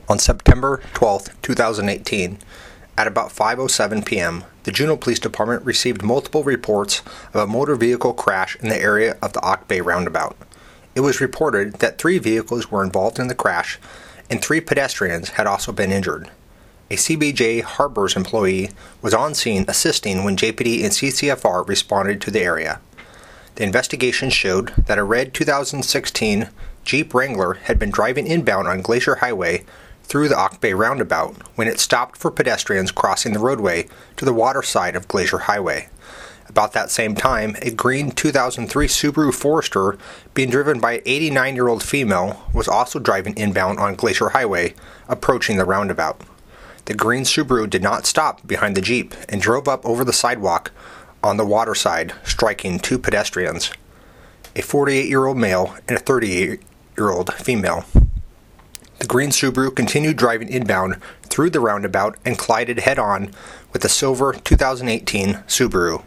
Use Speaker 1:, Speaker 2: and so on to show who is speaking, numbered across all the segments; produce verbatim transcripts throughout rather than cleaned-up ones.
Speaker 1: On September twelfth, two thousand eighteen, at about five oh seven p.m., the Juneau Police Department received multiple reports of a motor vehicle crash in the area of the Auk Bay Roundabout. It was reported that three vehicles were involved in the crash and three pedestrians had also been injured. A C B J Harbors employee was on scene assisting when J P D and C C F R responded to the area. The investigation showed that a red two thousand sixteen Jeep Wrangler had been driving inbound on Glacier Highway through the Auk Bay Roundabout when it stopped for pedestrians crossing the roadway to the water side of Glacier Highway. About that same time, a green two thousand three Subaru Forester being driven by an eighty-nine-year-old female was also driving inbound on Glacier Highway, approaching the roundabout. The green Subaru did not stop behind the Jeep and drove up over the sidewalk on the water side, striking two pedestrians, a forty-eight-year-old male and a thirty-eight-year-old female. The green Subaru continued driving inbound through the roundabout and collided head-on with the silver two thousand eighteen Subaru.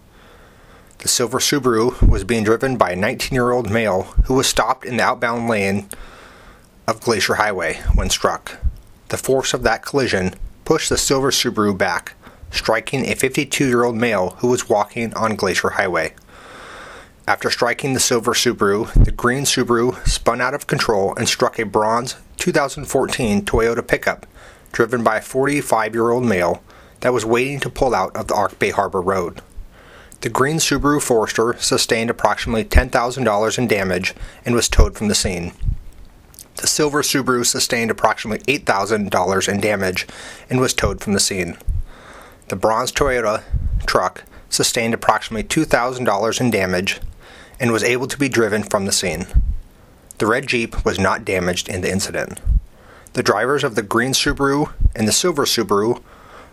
Speaker 1: The silver Subaru was being driven by a nineteen-year-old male who was stopped in the outbound lane of Glacier Highway when struck. The force of that collision pushed the silver Subaru back, striking a fifty-two-year-old male who was walking on Glacier Highway. After striking the silver Subaru, the green Subaru spun out of control and struck a bronze two thousand fourteen Toyota pickup driven by a forty-five-year-old male that was waiting to pull out of the Auk Bay Harbor Road. The green Subaru Forester sustained approximately ten thousand dollars in damage and was towed from the scene. The silver Subaru sustained approximately eight thousand dollars in damage and was towed from the scene. The bronze Toyota truck sustained approximately two thousand dollars in damage and was able to be driven from the scene. The red Jeep was not damaged in the incident. The drivers of the green Subaru and the silver Subaru,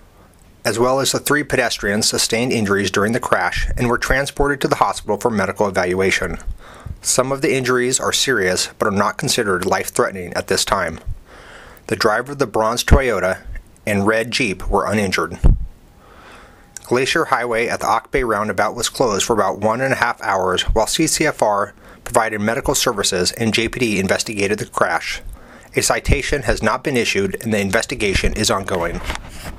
Speaker 1: as well as the three pedestrians, sustained injuries during the crash and were transported to the hospital for medical evaluation. Some of the injuries are serious but are not considered life-threatening at this time. The driver of the bronze Toyota and red Jeep were uninjured. Glacier Highway at the Auk Bay Roundabout was closed for about one and a half hours while C C F R provided medical services and J P D investigated the crash. A citation has not been issued and the investigation is ongoing.